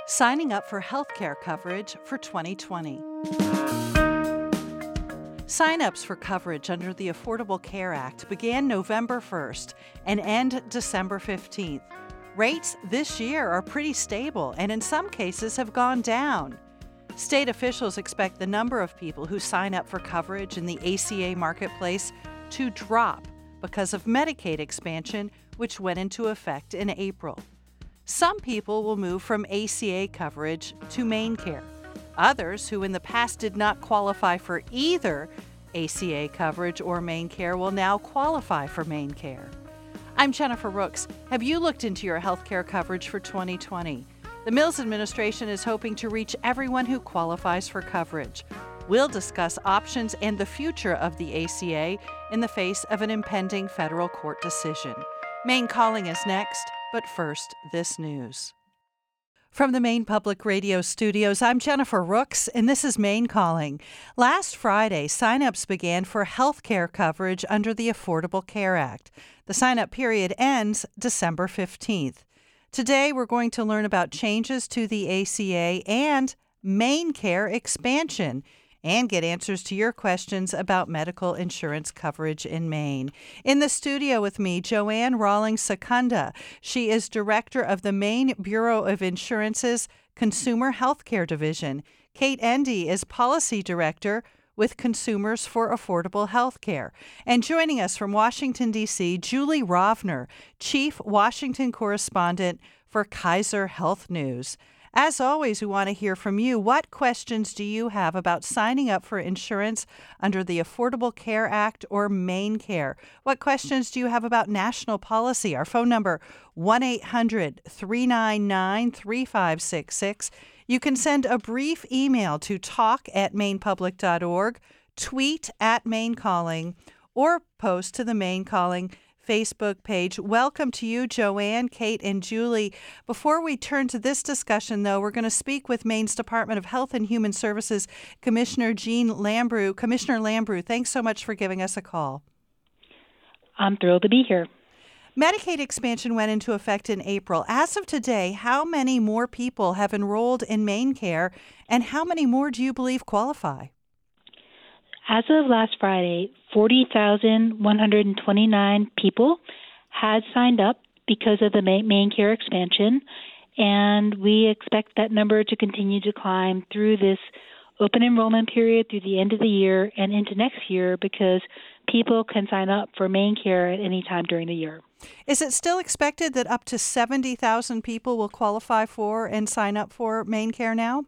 signing up for healthcare coverage for 2020. Sign-ups for coverage under the Affordable Care Act began November 1st and end December 15th. Rates this year are pretty stable and in some cases have gone down. State officials expect the number of people who sign up for coverage in the ACA marketplace to drop because of Medicaid expansion, which went into effect in April. Some people will move from ACA coverage to MaineCare. Others, who in the past did not qualify for either ACA coverage or MaineCare, will now qualify for MaineCare. I'm Jennifer Rooks. Have you looked into your health care coverage for 2020? The Mills administration is hoping to reach everyone who qualifies for coverage. We'll discuss options and the future of the ACA in the face of an impending federal court decision. Maine Calling is next, but first, this news. From the Maine Public Radio studios, I'm Jennifer Rooks, and this is Maine Calling. Last Friday, sign-ups began for health care coverage under the Affordable Care Act. The sign-up period ends December 15th. Today, we're going to learn about changes to the ACA and MaineCare expansion, and get answers to your questions about medical insurance coverage in Maine. In the studio with me, Joanne Rawlings-Secunda. She is director of the Maine Bureau of Insurance's Consumer Healthcare Division. Kate Endy is policy director with Consumers for Affordable Healthcare. And joining us from Washington, D.C., Julie Rovner, chief Washington correspondent for Kaiser Health News. As always, we want to hear from you. What questions do you have about signing up for insurance under the Affordable Care Act or MaineCare? What questions do you have about national policy? Our phone number, 1-800-399-3566. You can send a brief email to talk@mainepublic.org, tweet @MaineCalling, or post to the Maine Calling Facebook page. Welcome to you, Joanne, Kate, and Julie. Before we turn to this discussion, though, we're going to speak with Maine's Department of Health and Human Services Commissioner Jean Lambrou. Commissioner Lambrou, thanks so much for giving us a call. I'm thrilled to be here. Medicaid expansion went into effect in April. As of today, how many more people have enrolled in MaineCare, and how many more do you believe qualify? As of last Friday, 40,129 people had signed up because of the MaineCare expansion, and we expect that number to continue to climb through this open enrollment period through the end of the year and into next year, because people can sign up for MaineCare at any time during the year. Is it still expected that up to 70,000 people will qualify for and sign up for MaineCare now?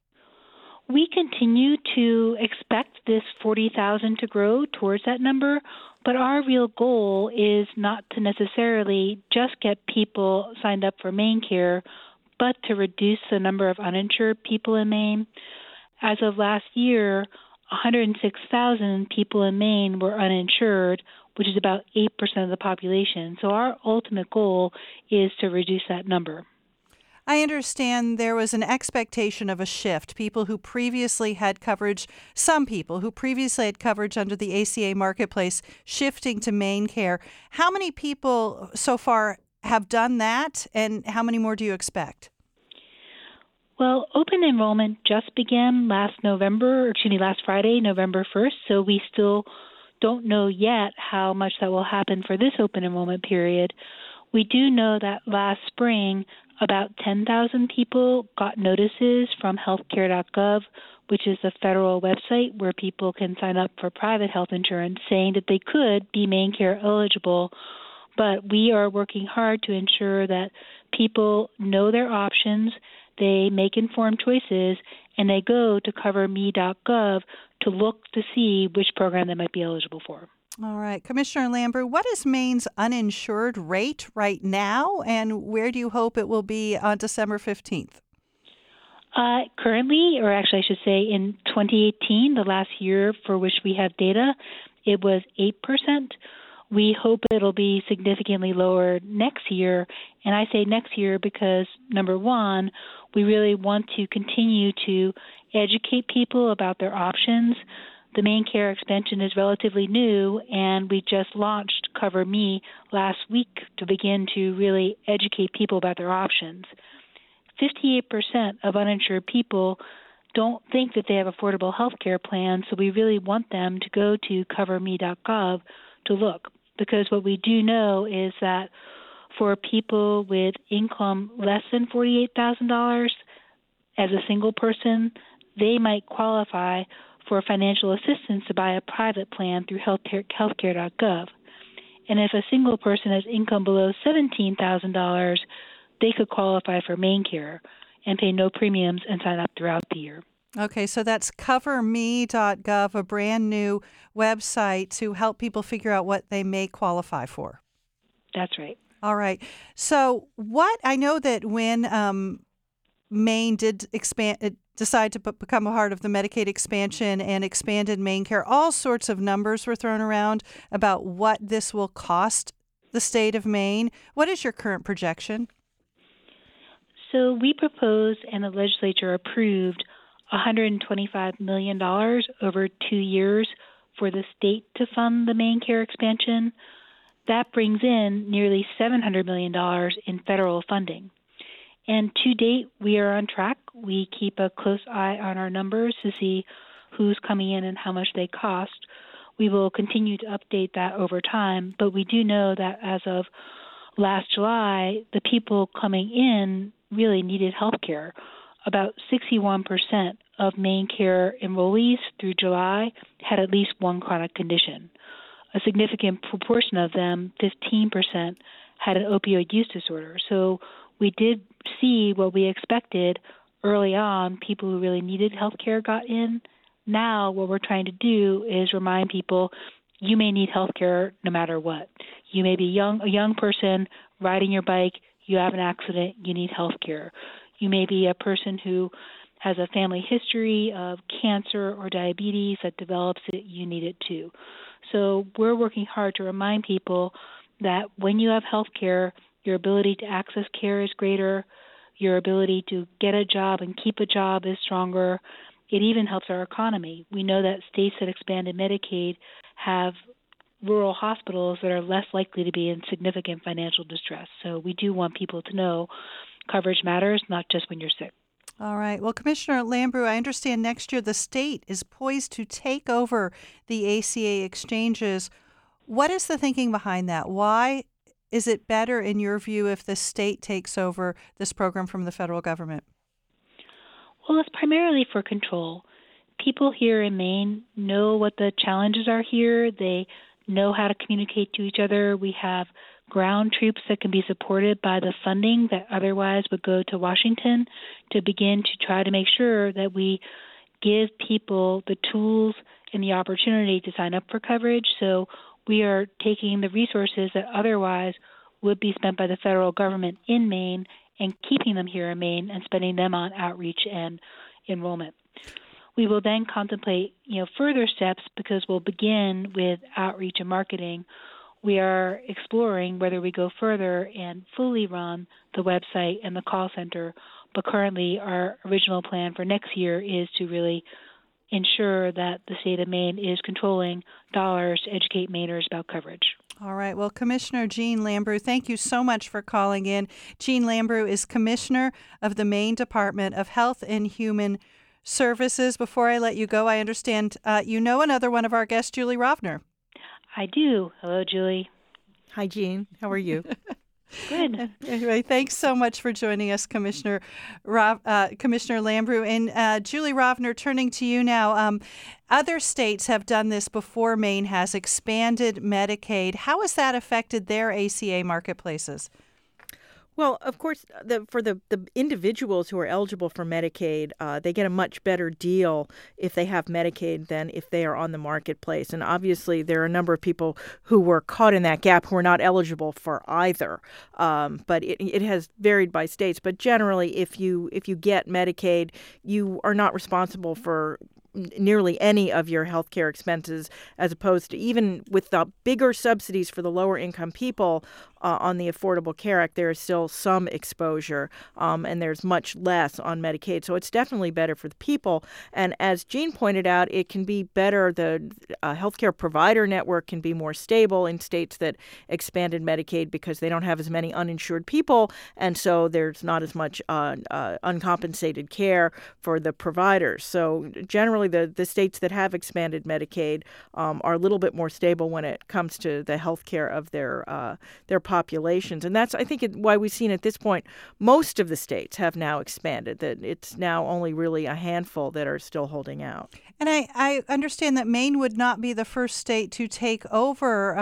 We continue to expect this 40,000 to grow towards that number, but our real goal is not to necessarily just get people signed up for MaineCare, but to reduce the number of uninsured people in Maine. As of last year, 106,000 people in Maine were uninsured, which is about 8% of the population. So our ultimate goal is to reduce that number. I understand there was an expectation of a shift. People who previously had coverage, some people who previously had coverage under the ACA marketplace, shifting to MaineCare. How many people so far have done that, and how many more do you expect? Well, open enrollment just began last Friday, November 1st, so we still don't know yet how much that will happen for this open enrollment period. We do know that last spring, about 10,000 people got notices from healthcare.gov, which is the federal website where people can sign up for private health insurance, saying that they could be MaineCare eligible. But we are working hard to ensure that people know their options, they make informed choices, and they go to coverme.gov to look to see which program they might be eligible for. All right. Commissioner Lambrou, what is Maine's uninsured rate right now, and where do you hope it will be on December 15th? Currently, or actually I should say in 2018, the last year for which we have data, it was 8%. We hope it'll be significantly lower next year. And I say next year because, number one, we really want to continue to educate people about their options. The MaineCare expansion is relatively new, and we just launched Cover Me last week to begin to really educate people about their options. 58% of uninsured people don't think that they have affordable health care plans, so we really want them to go to coverme.gov to look. Because what we do know is that for people with income less than $48,000 as a single person, they might qualify for financial assistance to buy a private plan through healthcare.gov. And if a single person has income below $17,000, they could qualify for MaineCare and pay no premiums and sign up throughout the year. Okay, so that's coverme.gov, a brand new website to help people figure out what they may qualify for. That's right. All right. So I know that when Maine did decide to become a part of the Medicaid expansion and expanded MaineCare, all sorts of numbers were thrown around about what this will cost the state of Maine. What is your current projection? So we proposed and the legislature approved $125 million over 2 years for the state to fund the MaineCare expansion. That brings in nearly $700 million in federal funding. And to date, we are on track. We keep a close eye on our numbers to see who's coming in and how much they cost. We will continue to update that over time, but we do know that as of last July, the people coming in really needed health care. About 61% of MaineCare enrollees through July had at least one chronic condition. A significant proportion of them, 15%, had an opioid use disorder. So we did see what we expected early on. People who really needed health care got in. Now what we're trying to do is remind people you may need health care no matter what. You may be a young person riding your bike, you have an accident, you need health care. You may be a person who has a family history of cancer or diabetes that develops it, you need it too. So we're working hard to remind people that when you have health care, your ability to access care is greater, your ability to get a job and keep a job is stronger. It even helps our economy. We know that states that expanded Medicaid have rural hospitals that are less likely to be in significant financial distress. So we do want people to know coverage matters, not just when you're sick. All right. Well, Commissioner Lambrou, I understand next year the state is poised to take over the ACA exchanges. What is the thinking behind that? Why is it better, in your view, if the state takes over this program from the federal government? Well, it's primarily for control. People here in Maine know what the challenges are here. They know how to communicate to each other. We have ground troops that can be supported by the funding that otherwise would go to Washington to begin to try to make sure that we give people the tools and the opportunity to sign up for coverage. So we are taking the resources that otherwise would be spent by the federal government in Maine and keeping them here in Maine and spending them on outreach and enrollment. We will then contemplate, further steps because we'll begin with outreach and marketing. We are exploring whether we go further and fully run the website and the call center, but currently our original plan for next year is to really ensure that the state of Maine is controlling dollars to educate Mainers about coverage. All right. Well, Commissioner Jean Lambrou, thank you so much for calling in. Jean Lambrou is Commissioner of the Maine Department of Health and Human Services. Before I let you go, I understand you know another one of our guests, Julie Rovner. I do. Hello, Julie. Hi, Jean. How are you? Good. Anyway, thanks so much for joining us, Commissioner Lambrou. And Julie Rovner, turning to you now. Other states have done this before Maine has, expanded Medicaid. How has that affected their ACA marketplaces? Well, of course, for the individuals who are eligible for Medicaid, they get a much better deal if they have Medicaid than if they are on the marketplace. And obviously, there are a number of people who were caught in that gap who are not eligible for either. But it has varied by states. But generally, if you get Medicaid, you are not responsible for nearly any of your health care expenses, as opposed to even with the bigger subsidies for the lower income people, on the Affordable Care Act, there is still some exposure, and there's much less on Medicaid. So it's definitely better for the people. And as Jean pointed out, it can be better. The healthcare provider network can be more stable in states that expanded Medicaid because they don't have as many uninsured people, and so there's not as much uncompensated care for the providers. So generally, the states that have expanded Medicaid are a little bit more stable when it comes to the health care of their populations. And that's, I think, why we've seen at this point most of the states have now expanded, that it's now only really a handful that are still holding out. And I understand that Maine would not be the first state to take over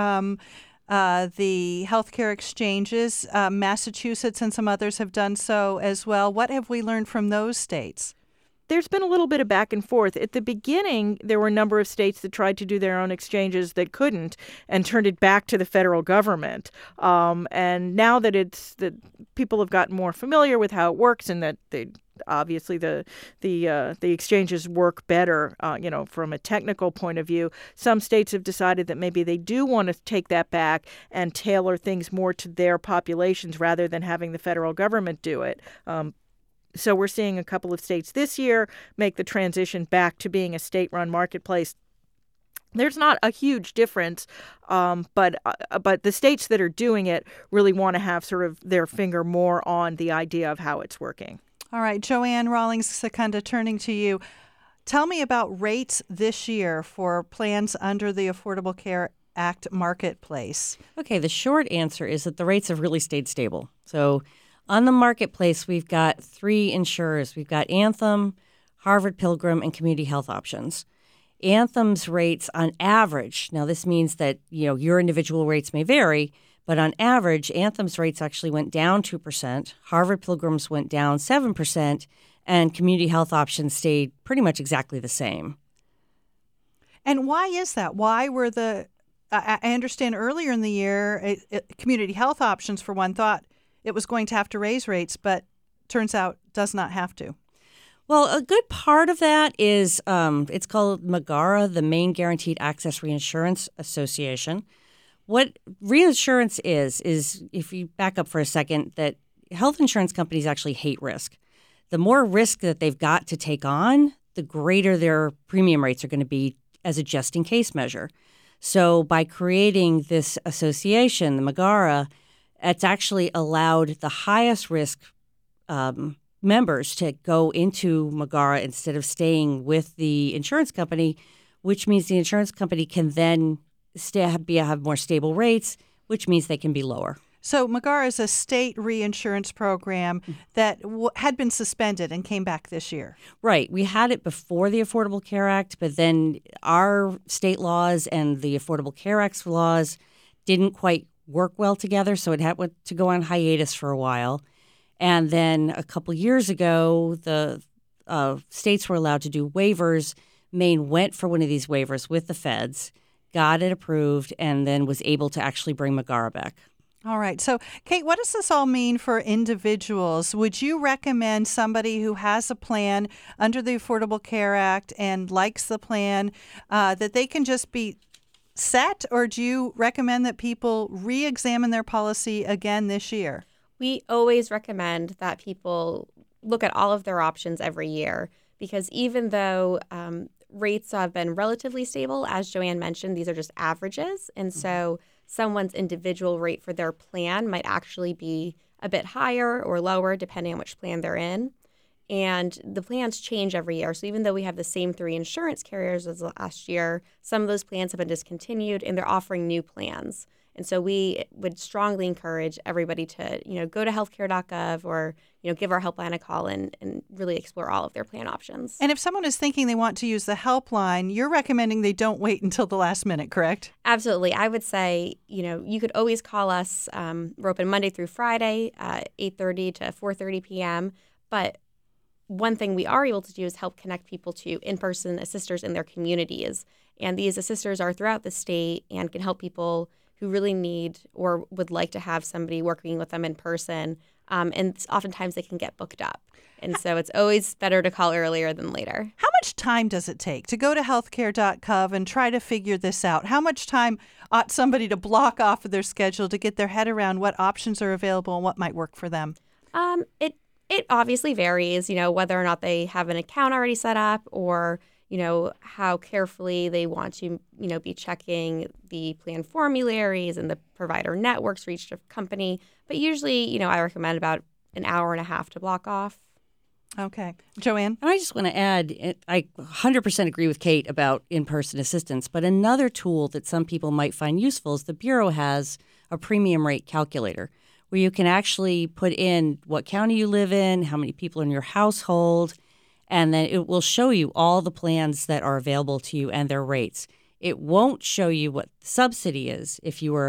the healthcare exchanges. Massachusetts and some others have done so as well. What have we learned from those states? There's been a little bit of back and forth. At the beginning, there were a number of states that tried to do their own exchanges that couldn't and turned it back to the federal government. And now that people have gotten more familiar with how it works and that obviously the exchanges work better, from a technical point of view, some states have decided that maybe they do want to take that back and tailor things more to their populations rather than having the federal government do it. So we're seeing a couple of states this year make the transition back to being a state-run marketplace. There's not a huge difference, but the states that are doing it really want to have sort of their finger more on the idea of how it's working. All right, Joanne Rawlings-Secunda, turning to you. Tell me about rates this year for plans under the Affordable Care Act marketplace. Okay, the short answer is that the rates have really stayed stable. So on the marketplace, we've got 3 insurers. We've got Anthem, Harvard Pilgrim, and Community Health Options. Anthem's rates on average, now this means that your individual rates may vary, but on average, Anthem's rates actually went down 2%, Harvard Pilgrim's went down 7%, and Community Health Options stayed pretty much exactly the same. And why is that? Why were I understand earlier in the year, Community Health Options, for one, thought it was going to have to raise rates, but turns out does not have to. Well, a good part of that is it's called MGARA, the Maine Guaranteed Access Reinsurance Association. What reinsurance is if you back up for a second, that health insurance companies actually hate risk. The more risk that they've got to take on, the greater their premium rates are going to be as a just-in-case measure. So by creating this association, the MGARA, it's actually allowed the highest risk members to go into MGARA instead of staying with the insurance company, which means the insurance company can then have more stable rates, which means they can be lower. So MGARA is a state reinsurance program that had been suspended and came back this year. Right. We had it before the Affordable Care Act, but then our state laws and the Affordable Care Act's laws didn't quite work well together, so it had to go on hiatus for a while. And then a couple years ago, the states were allowed to do waivers. Maine went for one of these waivers with the feds, got it approved, and then was able to actually bring MGARA back. All right. So, Kate, what does this all mean for individuals? Would you recommend somebody who has a plan under the Affordable Care Act and likes the plan that they can just be set, or do you recommend that people re-examine their policy again this year? We always recommend that people look at all of their options every year, because even though rates have been relatively stable, as Joanne mentioned, these are just averages. And so someone's individual rate for their plan might actually be a bit higher or lower depending on which plan they're in. And the plans change every year. So even though we have the same 3 insurance carriers as last year, some of those plans have been discontinued and they're offering new plans. And so we would strongly encourage everybody to, go to healthcare.gov or, give our helpline a call and really explore all of their plan options. And if someone is thinking they want to use the helpline, you're recommending they don't wait until the last minute, correct? Absolutely. I would say, you could always call us. We're open Monday through Friday, 8:30 to 4:30 p.m. But one thing we are able to do is help connect people to in-person assisters in their communities. And these assisters are throughout the state and can help people who really need or would like to have somebody working with them in person and oftentimes they can get booked up. And so it's always better to call earlier than later. How much time does it take to go to healthcare.gov and try to figure this out? How much time ought somebody to block off of their schedule to get their head around what options are available and what might work for them? It obviously varies, whether or not they have an account already set up or, how carefully they want to, be checking the plan formularies and the provider networks for each company. But usually, I recommend about an hour and a half to block off. Okay. Joanne? And I just want to add, I 100% agree with Kate about in-person assistance, but another tool that some people might find useful is the Bureau has a premium rate calculator where you can actually put in what county you live in, how many people in your household, and then it will show you all the plans that are available to you and their rates. It won't show you what the subsidy is if you are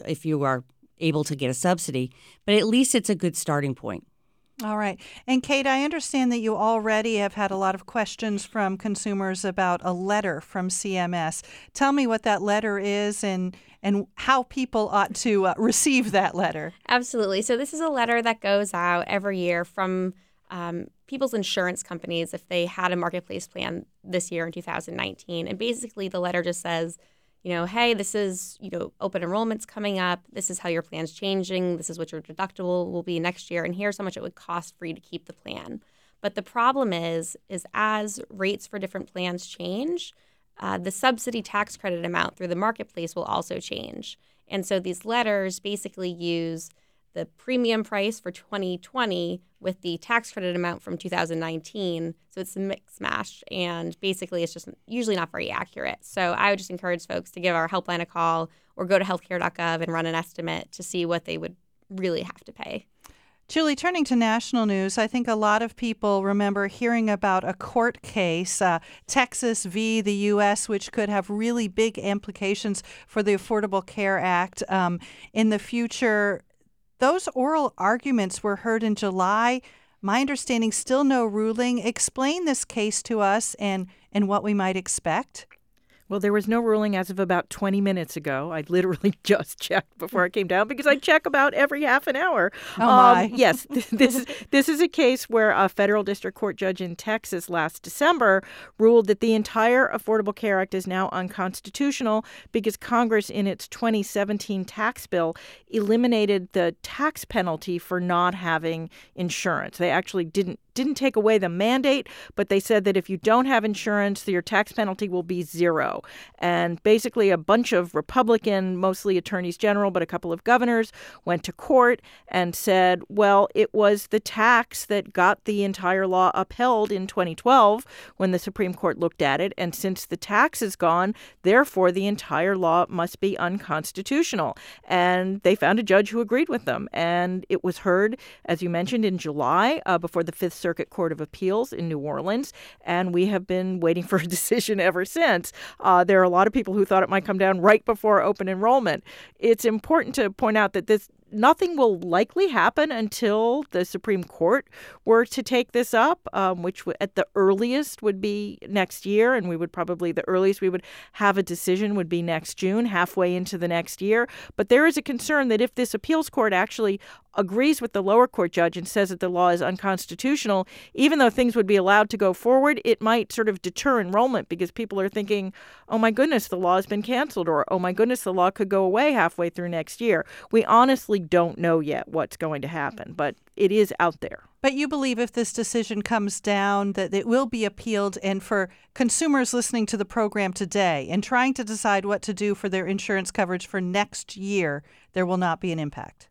able to get a subsidy, but at least it's a good starting point. All right. And Kate, I understand that you already have had a lot of questions from consumers about a letter from CMS. Tell me what that letter is and how people ought to receive that letter. Absolutely. So this is a letter that goes out every year from people's insurance companies if they had a marketplace plan this year in 2019. And basically the letter just says, hey, this is, open enrollment's coming up. This is how your plan's changing. This is what your deductible will be next year. And here's how much it would cost for you to keep the plan. But the problem is as rates for different plans change, the subsidy tax credit amount through the marketplace will also change. And so these letters basically use the premium price for 2020 with the tax credit amount from 2019. So it's a mix mash, and basically it's just usually not very accurate. So I would just encourage folks to give our helpline a call or go to healthcare.gov and run an estimate to see what they would really have to pay. Julie, turning to national news, I think a lot of people remember hearing about a court case, Texas v. the U.S., which could have really big implications for the Affordable Care Act in the future. Those oral arguments were heard in July. My understanding, still no ruling. Explain this case to us and what we might expect. Well, there was no ruling as of about 20 minutes ago. I literally just checked before I came down because I check about every half an hour. Oh, my. Yes, this is a case where a federal district court judge in Texas last December ruled that the entire Affordable Care Act is now unconstitutional because Congress, in its 2017 tax bill, eliminated the tax penalty for not having insurance. They actually didn't take away the mandate, but they said that if you don't have insurance, your tax penalty will be zero. And basically a bunch of Republican, mostly attorneys general, but a couple of governors went to court and said, well, it was the tax that got the entire law upheld in 2012 when the Supreme Court looked at it. And since the tax is gone, therefore the entire law must be unconstitutional. And they found a judge who agreed with them. And it was heard, as you mentioned, in July before the Fifth Circuit Court of Appeals in New Orleans, and we have been waiting for a decision ever since. There are a lot of people who thought it might come down right before open enrollment. It's important to point out that nothing will likely happen until the Supreme Court were to take this up, which at the earliest would be next year, and the earliest we would have a decision would be next June, halfway into the next year. But there is a concern that if this appeals court actually agrees with the lower court judge and says that the law is unconstitutional, even though things would be allowed to go forward, it might sort of deter enrollment because people are thinking, oh my goodness, the law has been canceled, or oh my goodness, the law could go away halfway through next year. We honestly don't know yet what's going to happen, but it is out there. But you believe if this decision comes down that it will be appealed, and for consumers listening to the program today and trying to decide what to do for their insurance coverage for next year, there will not be an impact?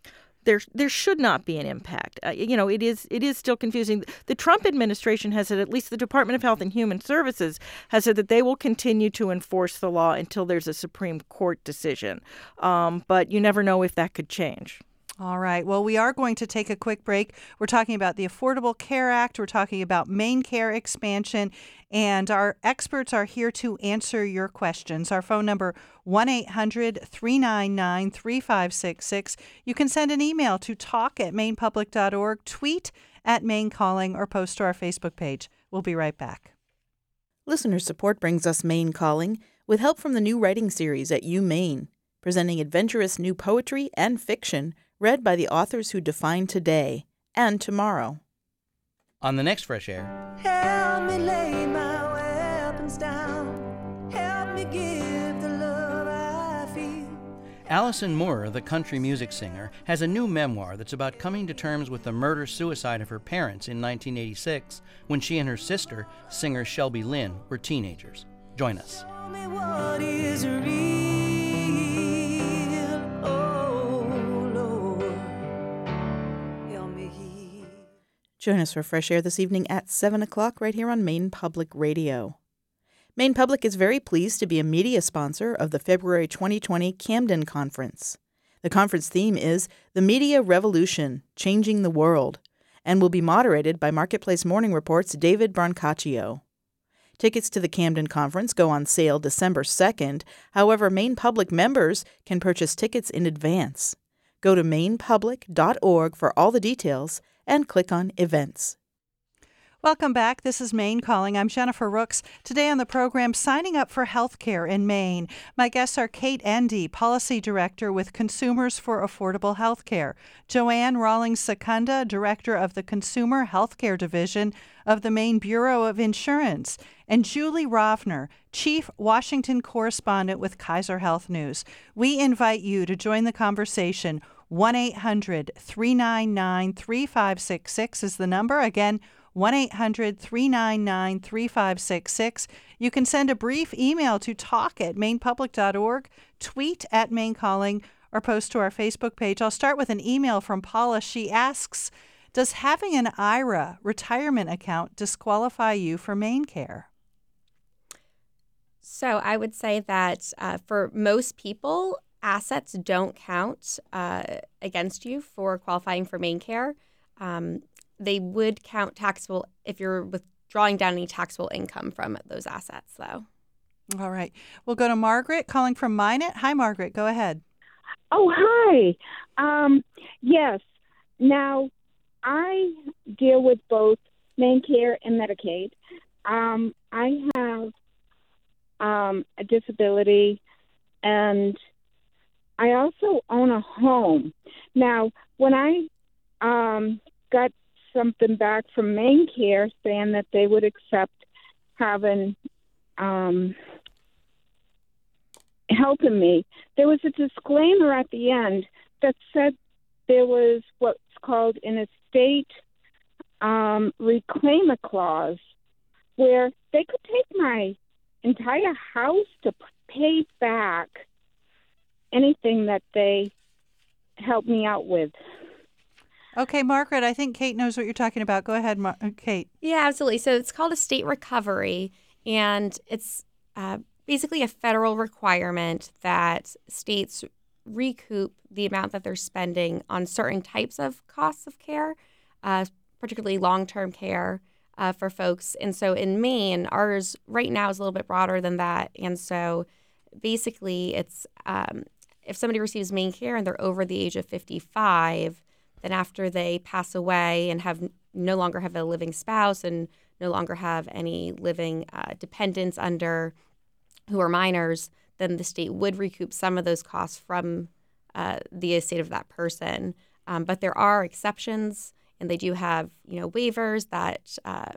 There should not be an impact. It is still confusing. The Trump administration has said, at least the Department of Health and Human Services has said that they will continue to enforce the law until there's a Supreme Court decision. But you never know if that could change. All right. Well, we are going to take a quick break. We're talking about the Affordable Care Act. We're talking about MaineCare expansion. And our experts are here to answer your questions. Our phone number, 1-800-399-3566. You can send an email to talk@mainepublic.org, tweet @MaineCalling, or post to our Facebook page. We'll be right back. Listener support brings us Maine Calling, with help from the new writing series at UMaine, presenting adventurous new poetry and fiction read by the authors who define today and tomorrow. On the next Fresh Air, help me lay my weapons down. Help me give the love I feel. Allison Moore, the country music singer, has a new memoir that's about coming to terms with the murder-suicide of her parents in 1986 when she and her sister, singer Shelby Lynn, were teenagers. Join us. Show me what is real. Oh, Lord, help me heal. Join us for Fresh Air this evening at 7 o'clock right here on Maine Public Radio. Maine Public is very pleased to be a media sponsor of the February 2020 Camden Conference. The conference theme is The Media Revolution, Changing the World, and will be moderated by Marketplace Morning Report's David Brancaccio. Tickets to the Camden Conference go on sale December 2nd. However, Maine Public members can purchase tickets in advance. Go to mainepublic.org for all the details and click on Events. Welcome back. This is Maine Calling. I'm Jennifer Rooks. Today on the program, signing up for health care in Maine. My guests are Kate Endy, Policy Director with Consumers for Affordable Health Care, Joanne Rawlings-Secunda, Director of the Consumer Health Care Division of the Maine Bureau of Insurance, and Julie Rovner, Chief Washington Correspondent with Kaiser Health News. We invite you to join the conversation. 1-800-399-3566 is the number. Again, 1-800-399-3566. You can send a brief email to talk@mainepublic.org, tweet at Maine Calling, or post to our Facebook page. I'll start with an email from Paula. She asks, does having an IRA retirement account disqualify you for Maine Care? So I would say that for most people, assets don't count against you for qualifying for Maine Care. They would count taxable if you're withdrawing down any taxable income from those assets, though. All right. We'll go to Margaret calling from Minot. Hi, Margaret. Go ahead. Oh, hi. Yes. Now, I deal with both Maine Care and Medicaid. I have a disability, and I also own a home. Now, when I got something back from Maine Care saying that they would accept having helping me, there was a disclaimer at the end that said there was what's called an estate reclaimer clause where they could take my entire house to pay back anything that they helped me out with. Okay, Margaret, I think Kate knows what you're talking about. Go ahead, Kate. Yeah, absolutely. So it's called estate recovery, and it's basically a federal requirement that states recoup the amount that they're spending on certain types of costs of care, particularly long-term care for folks. And so in Maine, ours right now is a little bit broader than that. And so basically it's if somebody receives Maine Care and they're over the age of 55, then after they pass away and have no longer have a living spouse and no longer have any living dependents under who are minors, then the state would recoup some of those costs from the estate of that person. But there are exceptions, and they do have waivers that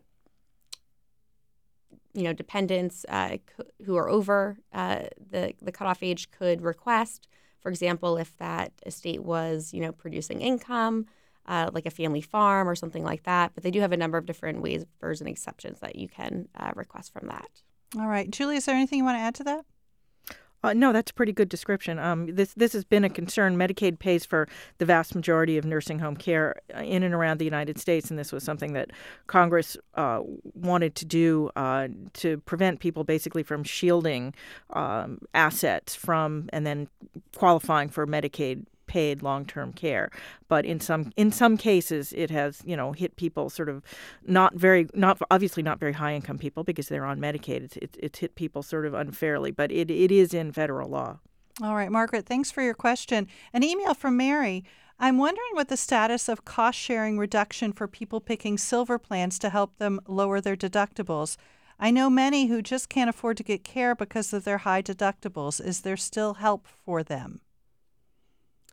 dependents who are over the cutoff age could request. For example, if that estate was, producing income, like a family farm or something like that. But they do have a number of different waivers and exceptions that you can request from that. All right. Julie, is there anything you want to add to that? No, that's a pretty good description. This has been a concern. Medicaid pays for the vast majority of nursing home care in and around the United States, and this was something that Congress wanted to do to prevent people basically from shielding assets from and then qualifying for Medicaid paid long-term care. But in some cases it has hit people sort of not obviously not very high income people because they're on Medicaid. It's hit people sort of unfairly, but it is in federal law. All right, Margaret, thanks for your question. An email from Mary. I'm wondering what the status of cost-sharing reduction for people picking silver plans to help them lower their deductibles. I know many who just can't afford to get care because of their high deductibles. Is there still help for them?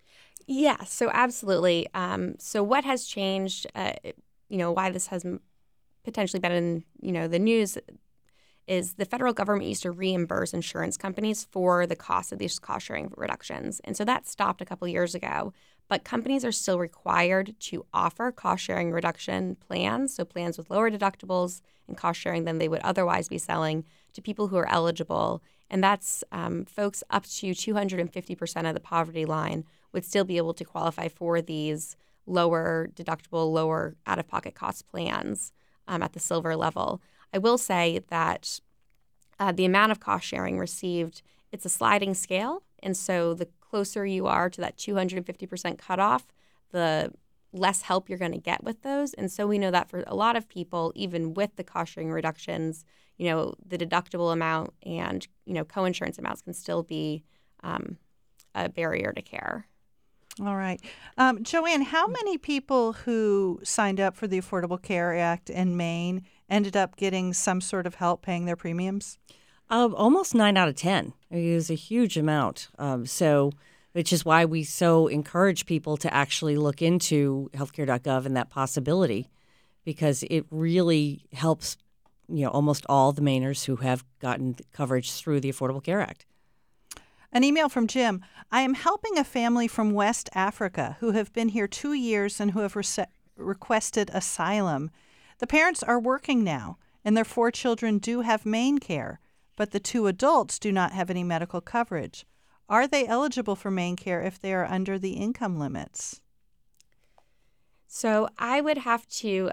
Yes, so absolutely. So what has changed, why this has potentially been in, the news is the federal government used to reimburse insurance companies for the cost of these cost-sharing reductions. And so that stopped a couple years ago. But companies are still required to offer cost-sharing reduction plans, so plans with lower deductibles and cost-sharing than they would otherwise be selling to people who are eligible. And that's folks up to 250% of the poverty line would still be able to qualify for these lower deductible, lower out-of-pocket cost plans at the silver level. I will say that the amount of cost sharing received, it's a sliding scale. And so the closer you are to that 250% cutoff, the less help you're going to get with those. And so we know that for a lot of people, even with the cost sharing reductions, the deductible amount and, coinsurance amounts can still be a barrier to care. All right. Joanne, how many people who signed up for the Affordable Care Act in Maine ended up getting some sort of help paying their premiums? Almost 9 out of 10. It was a huge amount. Which is why we so encourage people to actually look into healthcare.gov and that possibility, because it really helps, almost all the Mainers who have gotten coverage through the Affordable Care Act. An email from Jim. I am helping a family from West Africa who have been here 2 years and who have requested asylum. The parents are working now, and their 4 children do have Maine care, but the 2 adults do not have any medical coverage. Are they eligible for Maine care if they are under the income limits? So I would have to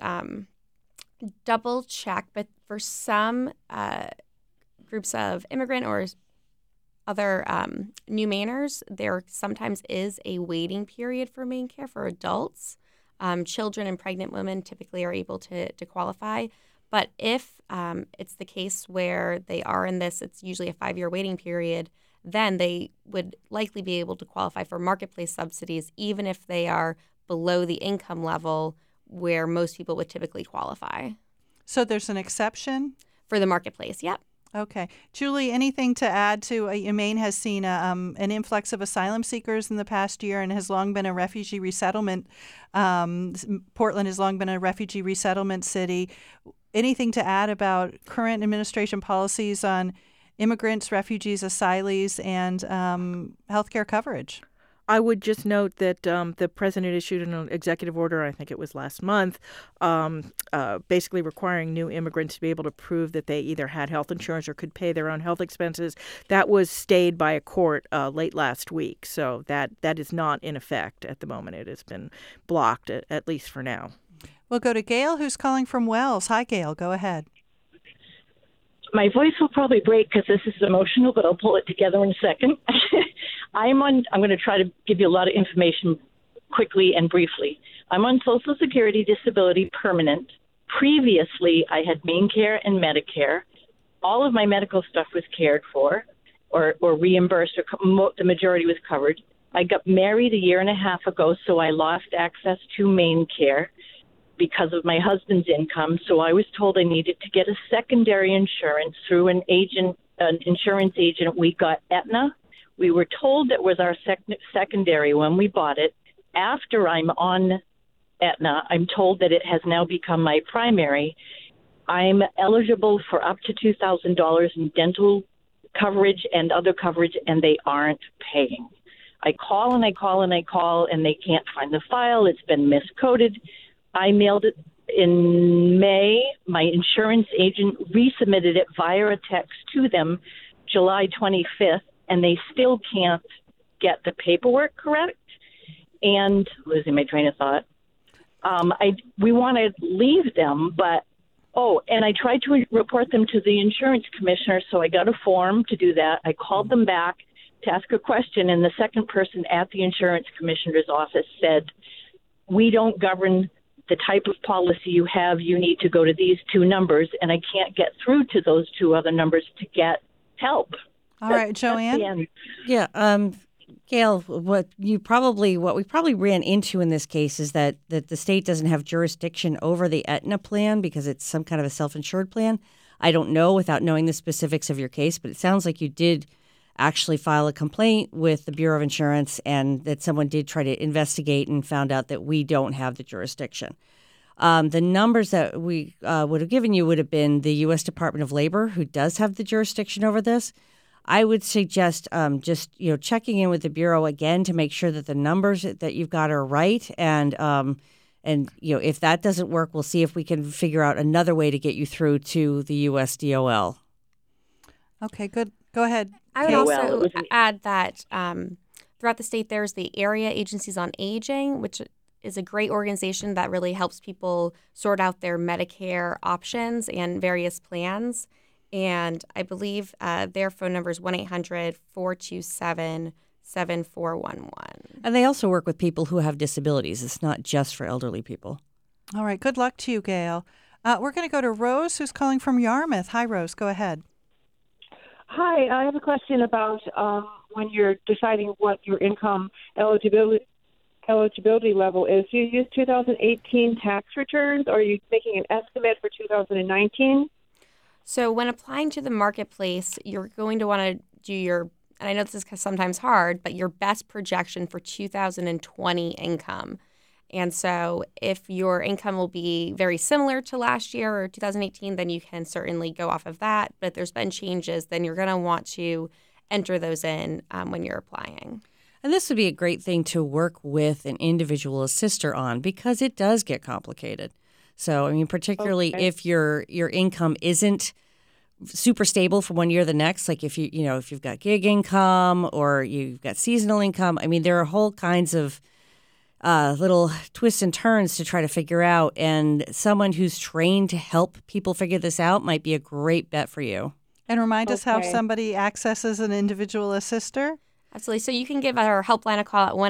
double check, but for some groups of immigrant or other new Mainers, there sometimes is a waiting period for Maine care for adults. Children and pregnant women typically are able to qualify. But if it's the case where they are in this, it's usually a 5-year waiting period, then they would likely be able to qualify for marketplace subsidies, even if they are below the income level where most people would typically qualify. So there's an exception? For the marketplace, yep. Okay. Julie, anything to add to Maine has seen an influx of asylum seekers in the past year and has long been a refugee resettlement. Portland has long been a refugee resettlement city. Anything to add about current administration policies on immigrants, refugees, asylees, and healthcare coverage? I would just note that the president issued an executive order, I think it was last month, basically requiring new immigrants to be able to prove that they either had health insurance or could pay their own health expenses. That was stayed by a court late last week, so that is not in effect at the moment. It has been blocked, at least for now. We'll go to Gail, who's calling from Wells. Hi, Gail. Go ahead. My voice will probably break because this is emotional, but I'll pull it together in a second. I'm going to try to give you a lot of information quickly and briefly. I'm on Social Security Disability Permanent. Previously, I had Maine Care and Medicare. All of my medical stuff was cared for or reimbursed, or the majority was covered. I got married a year and a half ago, so I lost access to Maine Care because of my husband's income. So I was told I needed to get a secondary insurance through an insurance agent. We got Aetna. We were told it was our secondary when we bought it. After I'm on Aetna, I'm told that it has now become my primary. I'm eligible for up to $2,000 in dental coverage and other coverage, and they aren't paying. I call and I call and I call, and they can't find the file. It's been miscoded. I mailed it in May. My insurance agent resubmitted it via a text to them July 25th, and they still can't get the paperwork correct. And losing my train of thought. We want to leave them, but and I tried to report them to the insurance commissioner, so I got a form to do that. I called them back to ask a question, and the second person at the insurance commissioner's office said, "We don't govern the type of policy you have. You need to go to these 2 numbers," and I can't get through to those 2 other numbers to get help. All right, Joanne. Yeah, Gail, what we probably ran into in this case is that the state doesn't have jurisdiction over the Aetna plan because it's some kind of a self-insured plan. I don't know without knowing the specifics of your case, but it sounds like you did actually file a complaint with the Bureau of Insurance, and that someone did try to investigate and found out that we don't have the jurisdiction. The numbers that we would have given you would have been the U.S. Department of Labor, who does have the jurisdiction over this. I would suggest just checking in with the Bureau again to make sure that the numbers that you've got are right, and if that doesn't work, we'll see if we can figure out another way to get you through to the U.S. DOL. Okay, good. Go ahead. I would also add that throughout the state, there's the Area Agencies on Aging, which is a great organization that really helps people sort out their Medicare options and various plans. And I believe their phone number is 1-800-427-7411. And they also work with people who have disabilities. It's not just for elderly people. All right. Good luck to you, Gail. We're going to go to Rose, who's calling from Yarmouth. Hi, Rose. Go ahead. Hi. I have a question about when you're deciding what your income eligibility level is. Do you use 2018 tax returns, or are you making an estimate for 2019? So when applying to the marketplace, you're going to want to do your, and I know this is sometimes hard, but your best projection for 2020 income. And so if your income will be very similar to last year or 2018, then you can certainly go off of that. But if there's been changes, then you're going to want to enter those in when you're applying. And this would be a great thing to work with an individual assister on, because it does get complicated. So, I mean, particularly if your income isn't super stable from one year to the next, like if if you've got gig income or you've got seasonal income, I mean, there are whole kinds of little twists and turns to try to figure out. And someone who's trained to help people figure this out might be a great bet for you. And remind us how somebody accesses an individual assister. Absolutely. So you can give our helpline a call at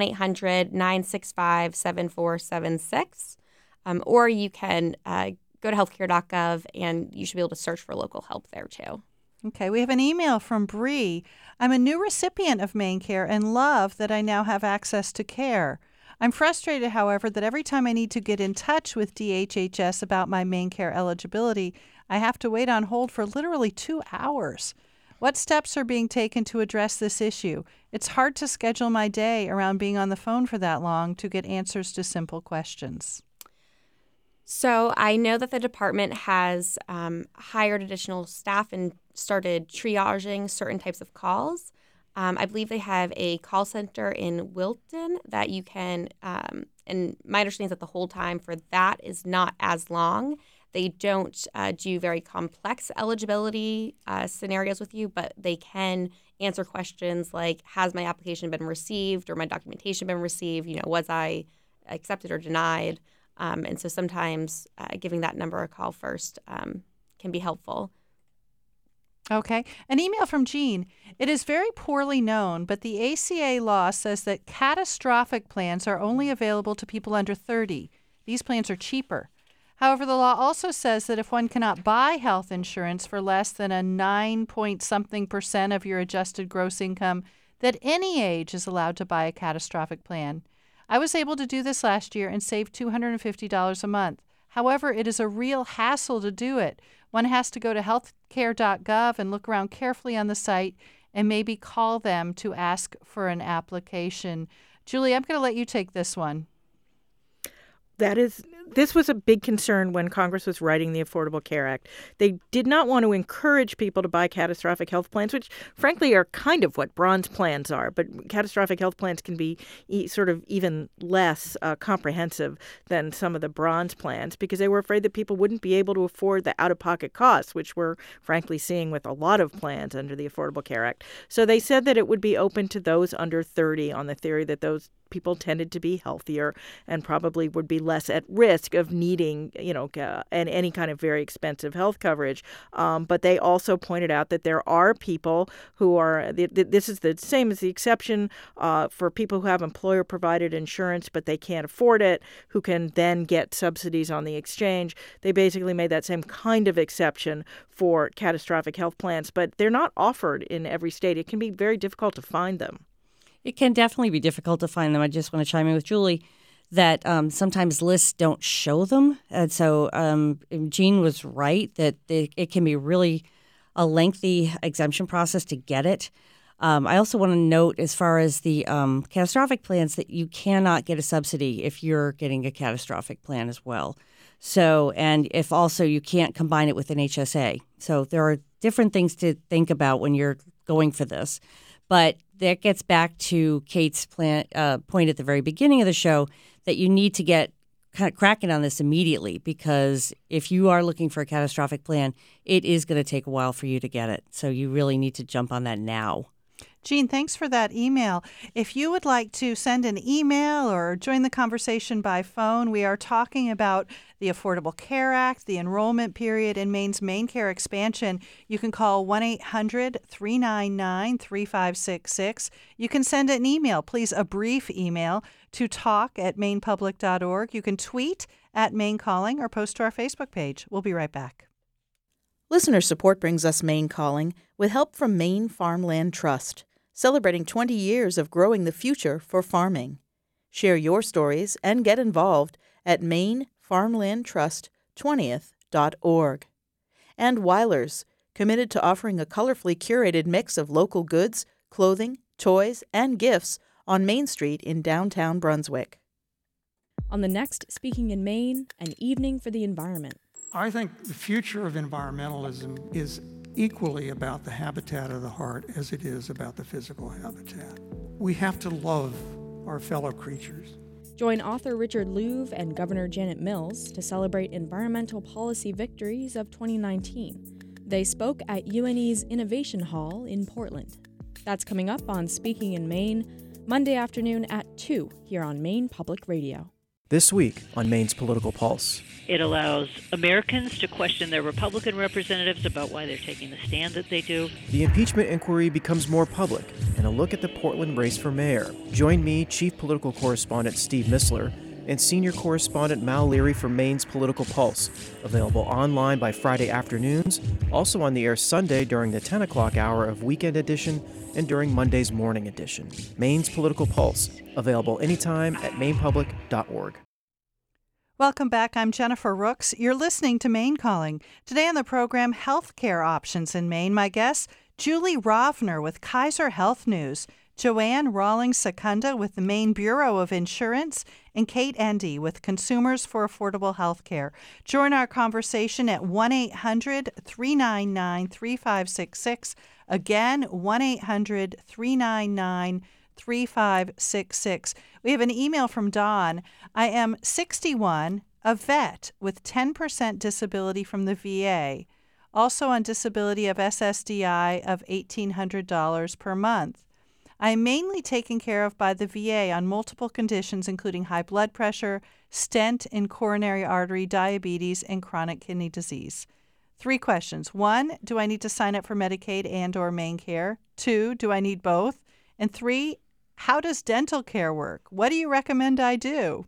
1-800-965-7476. Or you can go to healthcare.gov, and you should be able to search for local help there, too. Okay. We have an email from Bree. I'm a new recipient of MaineCare and love that I now have access to care. I'm frustrated, however, that every time I need to get in touch with DHHS about my MaineCare eligibility, I have to wait on hold for literally 2 hours. What steps are being taken to address this issue? It's hard to schedule my day around being on the phone for that long to get answers to simple questions. So I know that the department has hired additional staff and started triaging certain types of calls. I believe they have a call center in Wilton that you can, and my understanding is that the hold time for that is not as long. They don't do very complex eligibility scenarios with you, but they can answer questions like, has my application been received or my documentation been received? Was I accepted or denied? And so sometimes giving that number a call first can be helpful. Okay. An email from Jean. It is very poorly known, but the ACA law says that catastrophic plans are only available to people under 30. These plans are cheaper. However, the law also says that if one cannot buy health insurance for less than a 9-point-something% of your adjusted gross income, that any age is allowed to buy a catastrophic plan. I was able to do this last year and save $250 a month. However, it is a real hassle to do it. One has to go to healthcare.gov and look around carefully on the site and maybe call them to ask for an application. Julie, I'm going to let you take this one. This was a big concern when Congress was writing the Affordable Care Act. They did not want to encourage people to buy catastrophic health plans, which frankly are kind of what bronze plans are. But catastrophic health plans can be sort of even less comprehensive than some of the bronze plans, because they were afraid that people wouldn't be able to afford the out-of-pocket costs, which we're frankly seeing with a lot of plans under the Affordable Care Act. So they said that it would be open to those under 30 on the theory that those people tended to be healthier and probably would be less at risk of needing, any kind of very expensive health coverage. But they also pointed out that there are people who are, this is the same as the exception for people who have employer-provided insurance, but they can't afford it, who can then get subsidies on the exchange. They basically made that same kind of exception for catastrophic health plans, but they're not offered in every state. It can be very difficult to find them. It can definitely be difficult to find them. I just want to chime in with Julie that sometimes lists don't show them. And so Jean was right that it can be really a lengthy exemption process to get it. I also want to note, as far as the catastrophic plans, that you cannot get a subsidy if you're getting a catastrophic plan as well. So, and if also you can't combine it with an HSA. So there are different things to think about when you're going for this. But that gets back to Kate's point at the very beginning of the show, that you need to get kind of cracking on this immediately, because if you are looking for a catastrophic plan, it is going to take a while for you to get it. So you really need to jump on that now. Jean, thanks for that email. If you would like to send an email or join the conversation by phone, we are talking about the Affordable Care Act, the enrollment period, and Maine's MaineCare expansion. You can call 1-800-399-3566. You can send an email, please a brief email, to talk@mainepublic.org. You can tweet at Maine Calling or post to our Facebook page. We'll be right back. Listener support brings us Maine Calling with help from Maine Farmland Trust, celebrating 20 years of growing the future for farming. Share your stories and get involved at mainefarmlandtrust20th.org. And Weilers, committed to offering a colorfully curated mix of local goods, clothing, toys, and gifts on Main Street in downtown Brunswick. On the next Speaking in Maine, an evening for the environment. I think the future of environmentalism is equally about the habitat of the heart as it is about the physical habitat. We have to love our fellow creatures. Join author Richard Louv and Governor Janet Mills to celebrate environmental policy victories of 2019. They spoke at UNE's Innovation Hall in Portland. That's coming up on Speaking in Maine, Monday afternoon at 2 here on Maine Public Radio. This week on Maine's Political Pulse. It allows Americans to question their Republican representatives about why they're taking the stand that they do. The impeachment inquiry becomes more public, and a look at the Portland race for mayor. Join me, Chief Political Correspondent Steve Missler, and Senior Correspondent Mal Leary for Maine's Political Pulse. Available online by Friday afternoons, also on the air Sunday during the 10 o'clock hour of Weekend Edition and during Monday's Morning Edition. Maine's Political Pulse, available anytime at mainepublic.org. Welcome back. I'm Jennifer Rooks. You're listening to Maine Calling. Today on the program, healthcare options in Maine. My guests, Julie Rovner with Kaiser Health News, Joanne Rawlings-Secunda with the Maine Bureau of Insurance, and Kate Endy with Consumers for Affordable Health Care. Join our conversation at 1-800-399-3566. Again, 1-800-399-3566. We have an email from Dawn. I am 61, a vet with 10% disability from the VA, also on disability of SSDI of $1,800 per month. I am mainly taken care of by the VA on multiple conditions, including high blood pressure, stent in coronary artery, diabetes, and chronic kidney disease. 3 questions. 1, do I need to sign up for Medicaid and or MaineCare? 2, do I need both? And 3, how does dental care work? What do you recommend I do?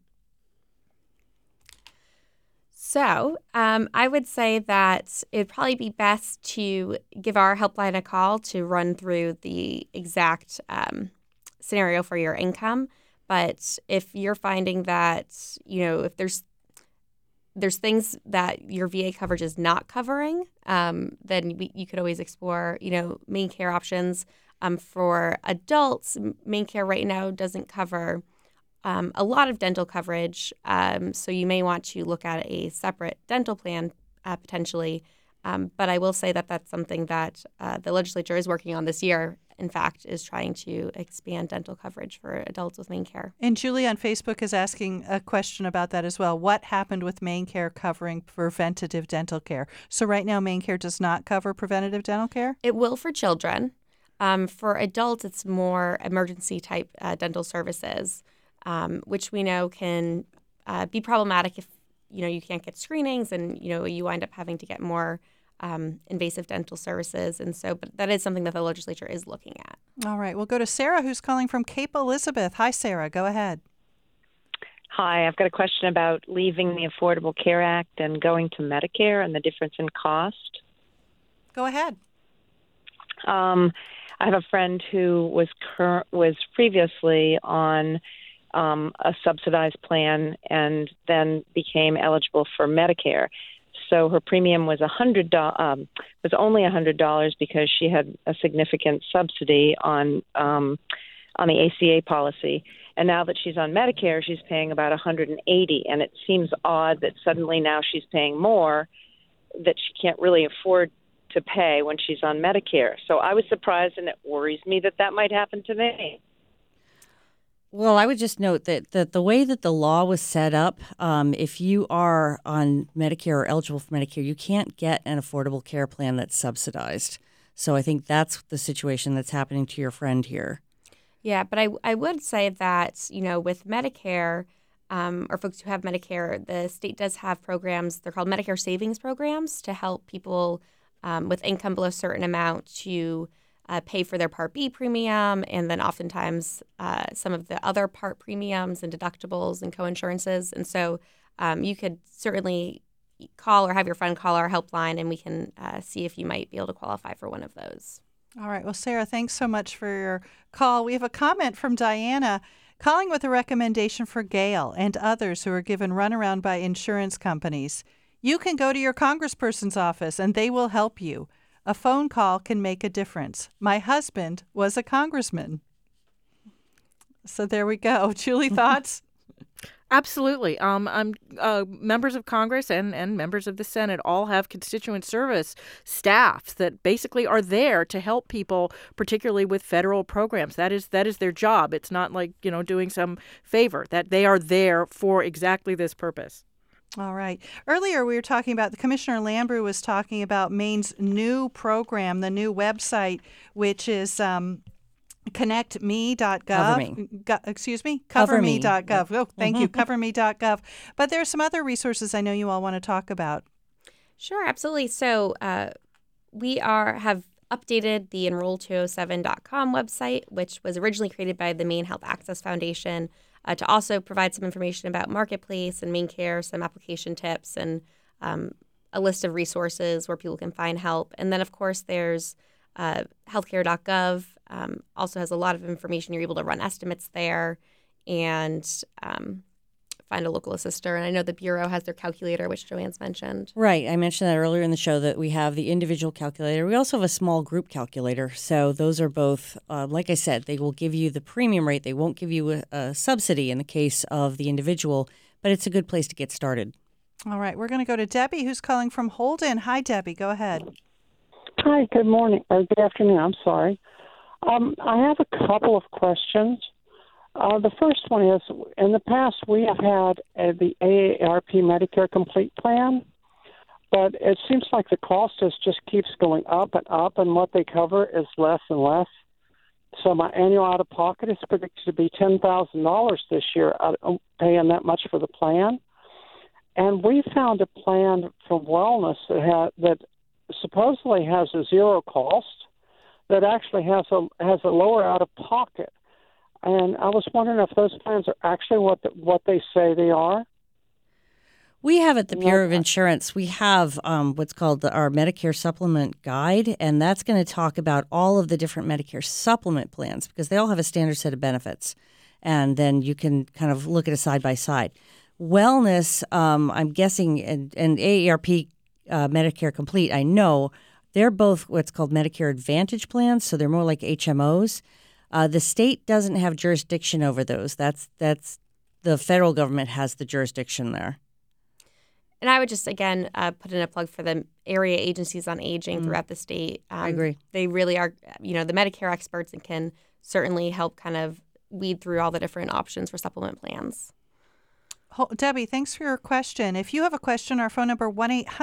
So I would say that it'd probably be best to give our helpline a call to run through the exact scenario for your income. But if you're finding that, if there's things that your VA coverage is not covering, then you could always explore, MaineCare options. For adults, MaineCare right now doesn't cover a lot of dental coverage, so you may want to look at a separate dental plan potentially. But I will say that that's something that the legislature is working on this year. In fact, is trying to expand dental coverage for adults with MaineCare. And Julie on Facebook is asking a question about that as well. What happened with MaineCare covering preventative dental care? So right now, MaineCare does not cover preventative dental care? It will for children. For adults, it's more emergency type dental services, which we know can be problematic if you can't get screenings and you wind up having to get more invasive dental services. And so, but that is something that the legislature is looking at. All right. We'll go to Sarah, who's calling from Cape Elizabeth. Hi, Sarah. Go ahead. Hi. I've got a question about leaving the Affordable Care Act and going to Medicare and the difference in cost. Go ahead. I have a friend who was previously on a subsidized plan and then became eligible for Medicare. so her premium was only $100 because she had a significant subsidy on the ACA policy. And now that she's on Medicare, she's paying about $180, and it seems odd that suddenly now she's paying more that she can't really afford to pay when she's on Medicare. So I was surprised, and it worries me that might happen to me. Well, I would just note that the way that the law was set up, if you are on Medicare or eligible for Medicare, you can't get an affordable care plan that's subsidized. So I think that's the situation that's happening to your friend here. Yeah, but I would say that, with Medicare, or folks who have Medicare, the state does have programs. They're called Medicare savings programs to help people with income below a certain amount to pay for their Part B premium, and then oftentimes some of the other part premiums and deductibles and coinsurances. And so you could certainly call or have your friend call our helpline, and we can see if you might be able to qualify for one of those. All right. Well, Sarah, thanks so much for your call. We have a comment from Diana calling with a recommendation for Gail and others who are given runaround by insurance companies. You can go to your congressperson's office and they will help you. A phone call can make a difference. My husband was a congressman. So there we go. Julie, thoughts? Absolutely. Members of Congress and members of the Senate all have constituent service staffs that basically are there to help people, particularly with federal programs. That is their job. It's not like, doing some favor. That they are there for exactly this purpose. All right. Earlier, we were talking about, Commissioner Lambrou was talking about Maine's new program, the new website, which is connectme.gov. Coverme.gov. Oh, thank you. Coverme.gov. But there are some other resources I know you all want to talk about. Sure, absolutely. So we have updated the enroll207.com website, which was originally created by the Maine Health Access Foundation, to also provide some information about Marketplace and MaineCare, some application tips, and a list of resources where people can find help. And then, of course, there's healthcare.gov. Also has a lot of information. You're able to run estimates there and find a local assistant. And I know the Bureau has their calculator, which Joanne's mentioned. Right. I mentioned that earlier in the show that we have the individual calculator. We also have a small group calculator. So those are both, like I said, they will give you the premium rate. They won't give you a subsidy in the case of the individual, but it's a good place to get started. All right. We're going to go to Debbie, who's calling from Holden. Hi, Debbie. Go ahead. Hi. Good morning. Or good afternoon. I'm sorry. I have a couple of questions. The first one is, in the past, we have had the AARP Medicare Complete plan, but it seems like the cost just keeps going up, and what they cover is less and less. So my annual out-of-pocket is predicted to be $10,000 this year, paying that much for the plan. And we found a plan for wellness that supposedly has a zero cost, that actually has a lower out-of-pocket. And I was wondering if those plans are actually what they say they are. We have at the Bureau of Insurance, we have what's called our Medicare Supplement Guide, and that's going to talk about all of the different Medicare supplement plans because they all have a standard set of benefits. And then you can kind of look at a side-by-side. Wellness, I'm guessing, and AARP Medicare Complete, I know, they're both what's called Medicare Advantage plans, so they're more like HMOs. The state doesn't have jurisdiction over those. That's the federal government has the jurisdiction there. And I would just, again, put in a plug for the area agencies on aging throughout the state. I agree. They really are, the Medicare experts and can certainly help kind of weed through all the different options for supplement plans. Debbie, thanks for your question. If you have a question, our phone number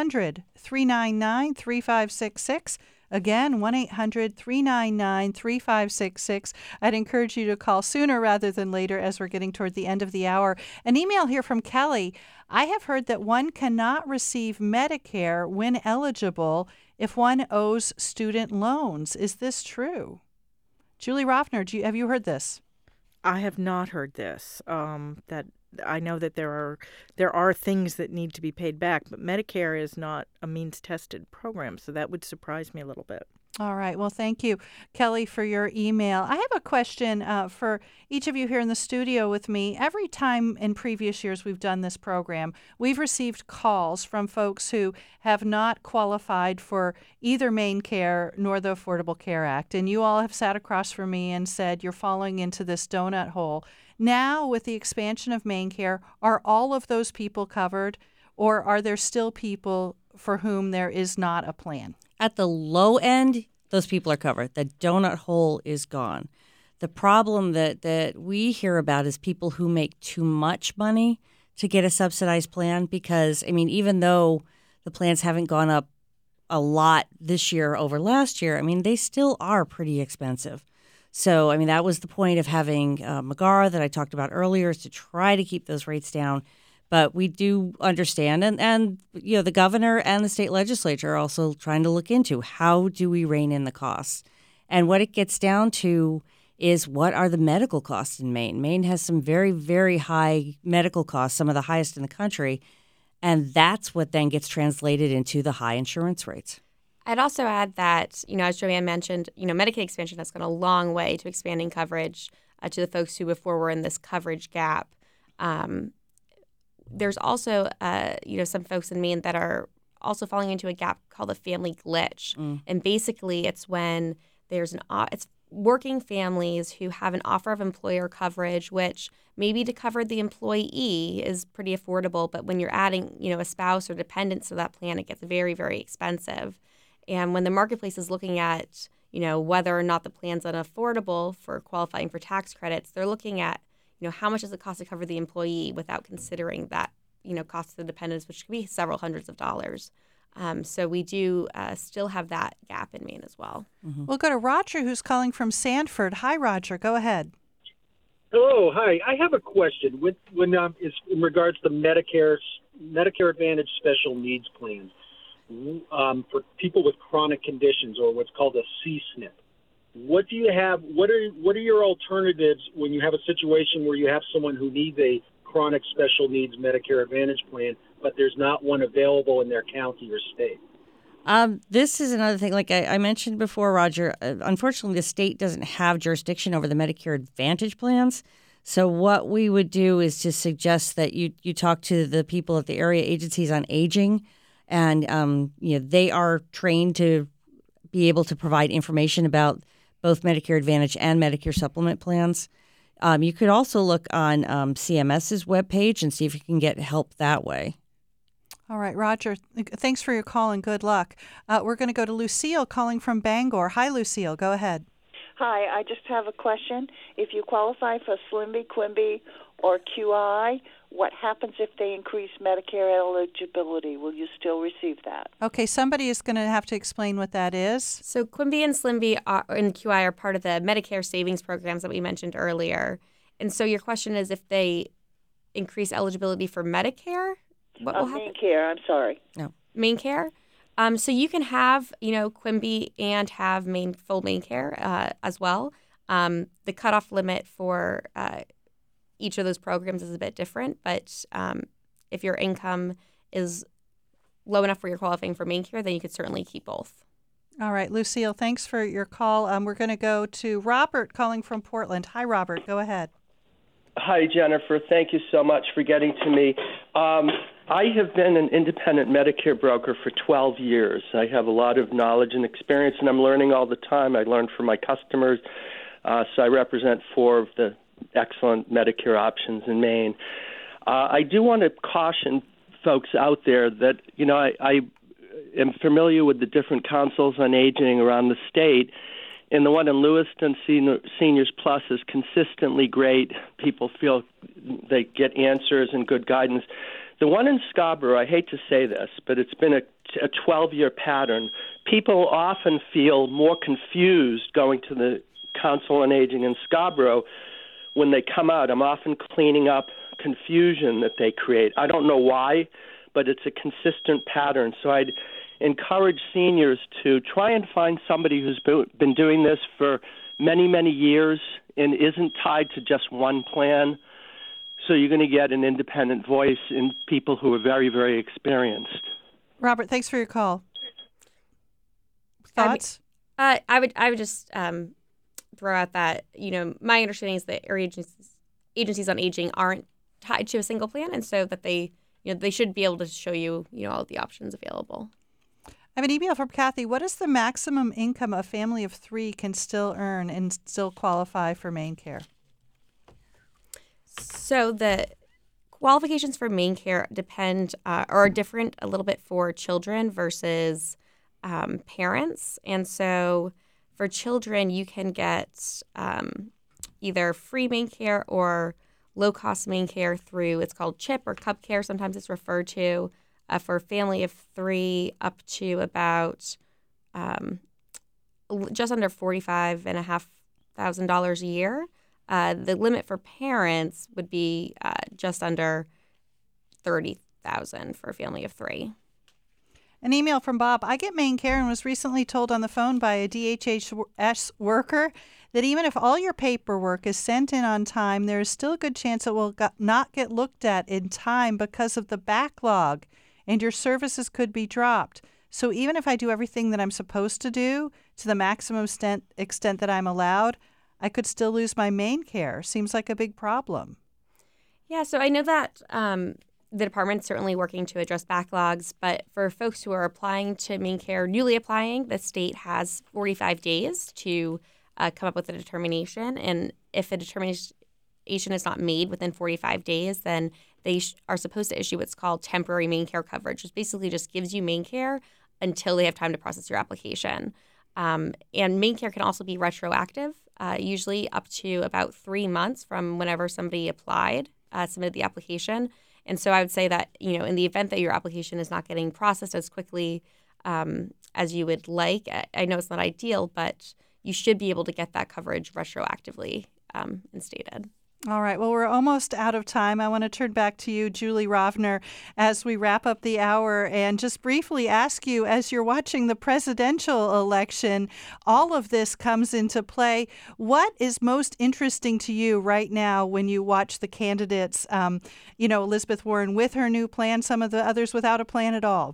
1-800-399-3566. Again, 1-800-399-3566. I'd encourage you to call sooner rather than later as we're getting toward the end of the hour. An email here from Kelly. I have heard that one cannot receive Medicare when eligible if one owes student loans. Is this true? Julie Roffner, have you heard this? I have not heard this. That I know that there are things that need to be paid back, but Medicare is not a means-tested program, so that would surprise me a little bit. All right. Well, thank you, Kelly, for your email. I have a question for each of you here in the studio with me. Every time in previous years we've done this program, we've received calls from folks who have not qualified for either MaineCare nor the Affordable Care Act. And you all have sat across from me and said you're falling into this donut hole. Now, with the expansion of MaineCare, are all of those people covered, or are there still people for whom there is not a plan? At the low end, those people are covered. The donut hole is gone. The problem that we hear about is people who make too much money to get a subsidized plan because, I mean, even though the plans haven't gone up a lot this year over last year, I mean, they still are pretty expensive. So, I mean, that was the point of having Megara that I talked about earlier, is to try to keep those rates down. But we do understand, and you know, the governor and the state legislature are also trying to look into how do we rein in the costs. And what it gets down to is what are the medical costs in Maine. Maine has some very, very high medical costs, some of the highest in the country, and that's what then gets translated into the high insurance rates. I'd also add that, you know, as Joanne mentioned, you know, Medicaid expansion has gone a long way to expanding coverage to the folks who before were in this coverage gap. There's also, you know, some folks in Maine that are also falling into a gap called a family glitch. And basically it's when there's it's working families who have an offer of employer coverage, which maybe to cover the employee is pretty affordable. But when you're adding, you know, a spouse or dependents to that plan, it gets very, very expensive. And when the marketplace is looking at, you know, whether or not the plan's unaffordable for qualifying for tax credits, they're looking at, you know, how much does it cost to cover the employee without considering that, you know, cost of the dependents, which could be several hundreds of dollars. So we do still have that gap in Maine as well. We'll go to Roger, who's calling from Sanford. Hi, Roger. Go ahead. Hello. Hi. I have a question. When is in regards to Medicare Advantage special needs plans for people with chronic conditions, or what's called a C-SNP. What do you have? What are your alternatives when you have a situation where you have someone who needs a chronic special needs Medicare Advantage plan, but there's not one available in their county or state? This is another thing. Like I mentioned before, Roger, unfortunately, the state doesn't have jurisdiction over the Medicare Advantage plans. So what we would do is to suggest that you talk to the people at the area agencies on aging, and you know, they are trained to be able to provide information about both Medicare Advantage and Medicare Supplement plans. You could also look on CMS's webpage and see if you can get help that way. All right, Roger, thanks for your call and good luck. We're going to go to Lucille calling from Bangor. Hi, Lucille. Go ahead. Hi, I just have a question. If you qualify for SLIMBY, QIMBY, or QI, what happens if they increase Medicare eligibility? Will you still receive that? Okay, somebody is going to have to explain what that is. So QIMBY and SLIMBY and QI are part of the Medicare savings programs that we mentioned earlier. And so your question is if they increase eligibility for Medicare, what will happen? MaineCare, I'm sorry. No, MaineCare. So you can have, you know, QIMBY and have full MaineCare as well. The cutoff limit for each of those programs is a bit different, but if your income is low enough where you're qualifying for MaineCare, then you could certainly keep both. All right, Lucille, thanks for your call. We're going to go to Robert calling from Portland. Hi, Robert. Go ahead. Hi, Jennifer. Thank you so much for getting to me. I have been an independent Medicare broker for 12 years. I have a lot of knowledge and experience, and I'm learning all the time. I learn from my customers. So I represent 4 of the excellent Medicare options in Maine. I do want to caution folks out there that, you know, I am familiar with the different councils on aging around the state, and the one in Lewiston, Seniors Plus, is consistently great. People feel they get answers and good guidance. The one in Scarborough, I hate to say this, but it's been a 12-year pattern. People often feel more confused going to the Council on Aging in Scarborough when they come out. I'm often cleaning up confusion that they create. I don't know why, but it's a consistent pattern. So I'd encourage seniors to try and find somebody who's been doing this for many, many years and isn't tied to just one plan. So you're going to get an independent voice in people who are very, very experienced. Robert, thanks for your call. Thoughts? I would just throw out that, my understanding is that area agencies on aging aren't tied to a single plan, and so that they should be able to show you, all of the options available. I have an email from Kathy. What is the maximum income a family of 3 can still earn and still qualify for MaineCare? So the qualifications for MaineCare depend or are different a little bit for children versus parents. And so for children, you can get either free MaineCare or low-cost MaineCare through, it's called CHIP or Cup Care, sometimes it's referred to, for a family of 3 up to about just under $45,500 a year. The limit for parents would be just under $30,000 for a family of 3. An email from Bob. I get MaineCare and was recently told on the phone by a DHS worker that even if all your paperwork is sent in on time, there is still a good chance it will not get looked at in time because of the backlog, and your services could be dropped. So even if I do everything that I'm supposed to do to the maximum extent that I'm allowed, I could still lose my MaineCare. Seems like a big problem. Yeah, so I know that the department's certainly working to address backlogs, but for folks who are applying to MaineCare, newly applying, the state has 45 days to come up with a determination. And if a determination is not made within 45 days, then they are supposed to issue what's called temporary MaineCare coverage, which basically just gives you MaineCare until they have time to process your application. And MaineCare can also be retroactive, usually up to about 3 months from whenever somebody submitted the application. And so I would say that, in the event that your application is not getting processed as quickly as you would like, I know it's not ideal, but you should be able to get that coverage retroactively instated. All right. Well, we're almost out of time. I want to turn back to you, Julie Rovner, as we wrap up the hour and just briefly ask you, as you're watching the presidential election, all of this comes into play. What is most interesting to you right now when you watch the candidates, Elizabeth Warren with her new plan, some of the others without a plan at all?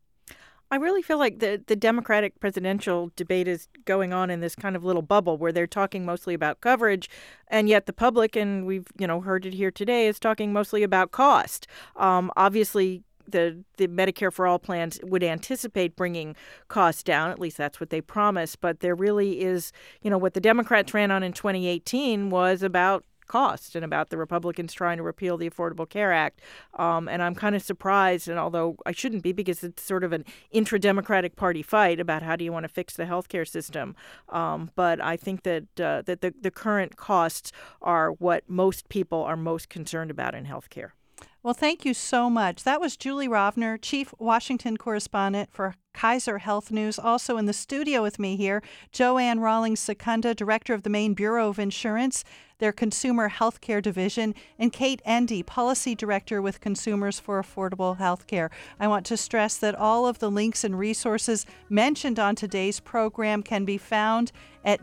I really feel like the Democratic presidential debate is going on in this kind of little bubble where they're talking mostly about coverage, and yet the public, and we've heard it here today, is talking mostly about cost. Obviously, the Medicare for All plans would anticipate bringing costs down. At least that's what they promise. But there really is, what the Democrats ran on in 2018 was about cost and about the Republicans trying to repeal the Affordable Care Act. And I'm kind of surprised, and although I shouldn't be, because it's sort of an intra-Democratic Party fight about how do you want to fix the healthcare system. But I think that the current costs are what most people are most concerned about in healthcare. Well, thank you so much. That was Julie Rovner, Chief Washington Correspondent for Kaiser Health News. Also in the studio with me here, Joanne Rawlings-Secunda, Director of the Maine Bureau of Insurance, their Consumer Healthcare Division, and Kate Endy, Policy Director with Consumers for Affordable Healthcare. I want to stress that all of the links and resources mentioned on today's program can be found at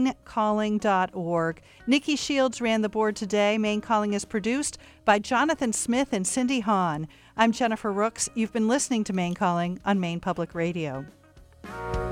mainecalling.org. Nikki Shields ran the board today. Maine Calling is produced by Jonathan Smith and Cindy Hahn. I'm Jennifer Rooks. You've been listening to Maine Calling on Maine Public Radio.